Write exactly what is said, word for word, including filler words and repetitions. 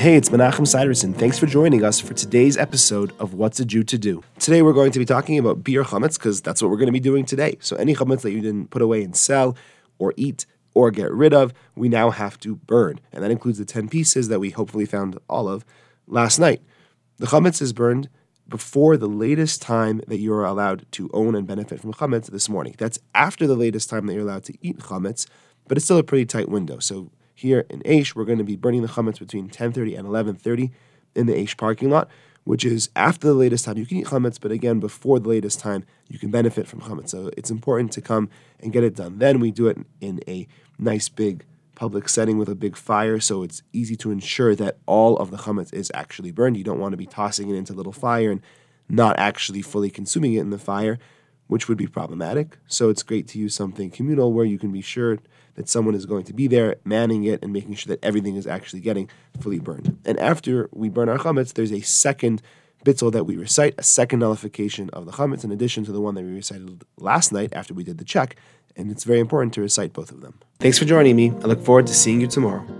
Hey, it's Menachem Siderson. Thanks for joining us for today's episode of What's a Jew to Do. Today we're going to be talking about biur chametz because that's what we're going to be doing today. So any chametz that you didn't put away and sell or eat or get rid of, we now have to burn. And that includes the ten pieces that we hopefully found all of last night. The chametz is burned before the latest time that you are allowed to own and benefit from chametz this morning. That's after the latest time that you're allowed to eat chametz, but it's still a pretty tight window. So here in Aish, we're going to be burning the chametz between ten thirty and eleven thirty in the Aish parking lot, which is after the latest time you can eat chametz, but again, before the latest time you can benefit from chametz. So it's important to come and get it done. Then we do it in a nice big public setting with a big fire, so it's easy to ensure that all of the chametz is actually burned. You don't want to be tossing it into a little fire and not actually fully consuming it in the fire, which would be problematic. So it's great to use something communal where you can be sure that someone is going to be there manning it and making sure that everything is actually getting fully burned. And after we burn our chametz, there's a second bittul that we recite, a second nullification of the chametz in addition to the one that we recited last night after we did the check. And it's very important to recite both of them. Thanks for joining me. I look forward to seeing you tomorrow.